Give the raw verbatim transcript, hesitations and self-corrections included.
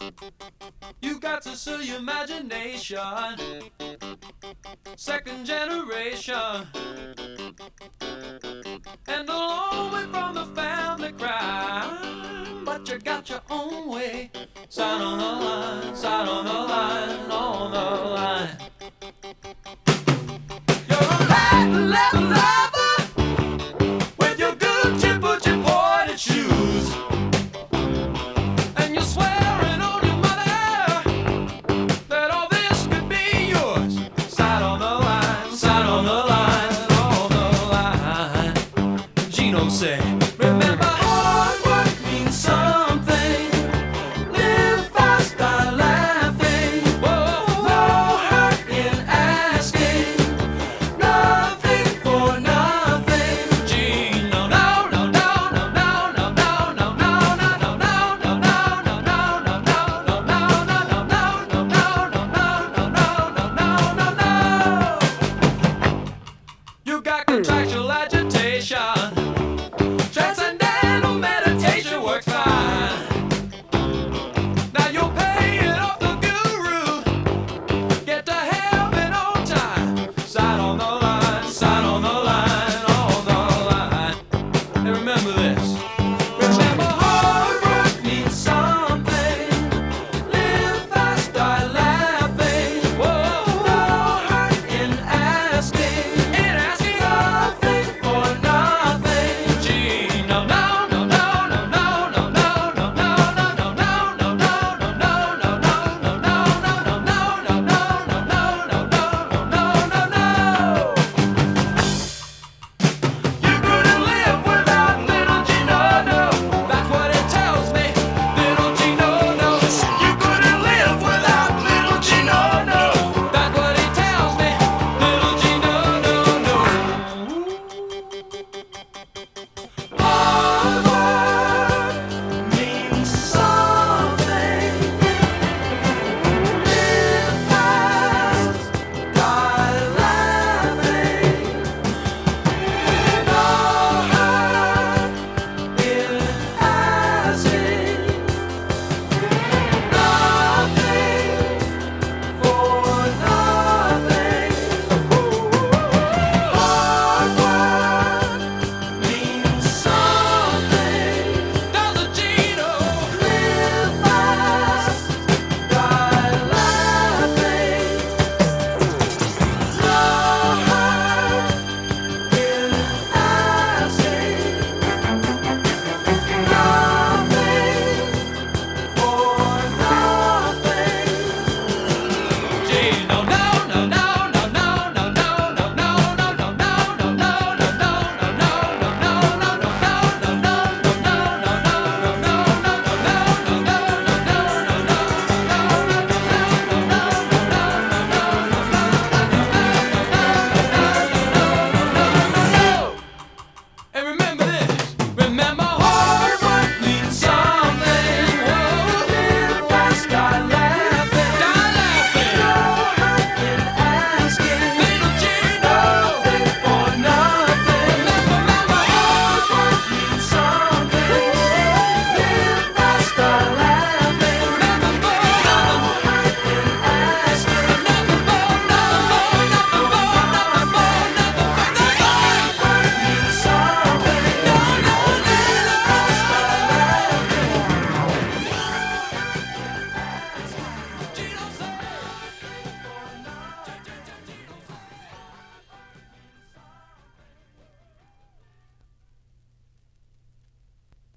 You got to sell your imagination. Second generation. And a long way from the family crime. But you got your own way. Side on the line, side on the line, on the line. You're a Latin leather lover with your Gucci Gucci pointed shoes. And you're swearing on your mother that all this could be yours. Side on the line, side on the line, on the line. Gino said, remember